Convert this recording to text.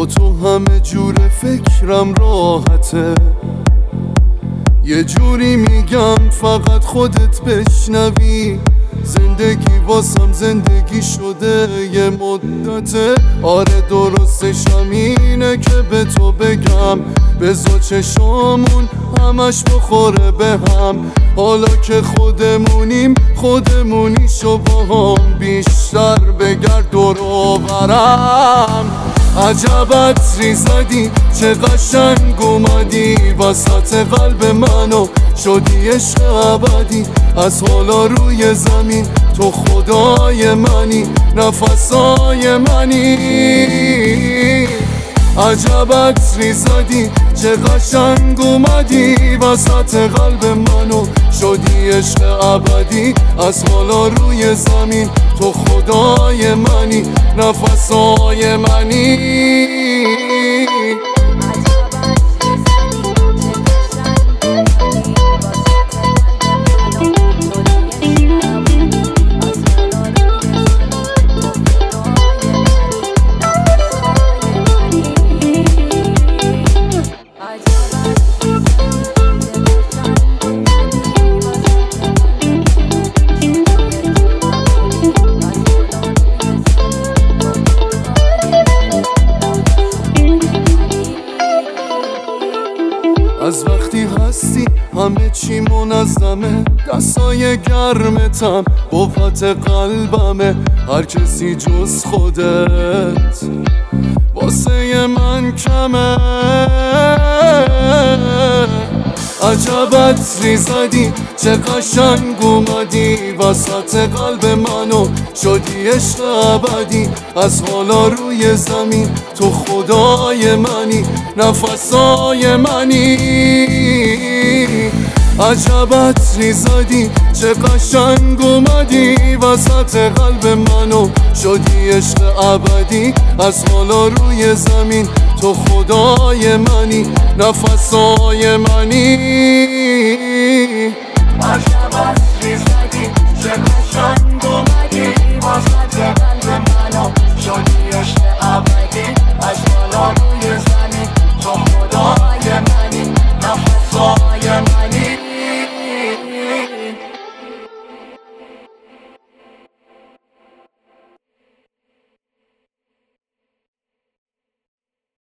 با تو همه جور فکرم راحته، یه جوری میگم فقط خودت بشنوی. زندگی واسم زندگی شده یه مدته، آره درستش همینه که به تو بگم بذار چشامون همش بخوره به هم. حالا که خودمونی شو با هم بیشتر بگرد دور و برم. عجب عطری زدی چه قشنگ اومدی وسط قلب منو شدی عشق ابدی. از حالا روی زمین تو خدای منی، نفسای منی. عجب عطری زدی چه قشنگ اومدی وسط قلب منو شدی عشق ابدی. از حالا روی زمین تو خدای منی، نفسای منی. از وقتی هستی همه چی منظمه، دستای گرمتم قوت قلبمه. هر کسی جز خودت واسه من کمه. عجب عطری زدی چه قشنگ اومدی وسط قلب منو شدی عشق ابدی. از حالا روی زمین تو خدای منی، نفسای منی. عجب عطری زدی چه قشنگ اومدی وسط قلب منو شدی عشق ابدی. از حالا روی زمین تو خدای منی، نفسای منی. عجب عطری زدی چه قشنگ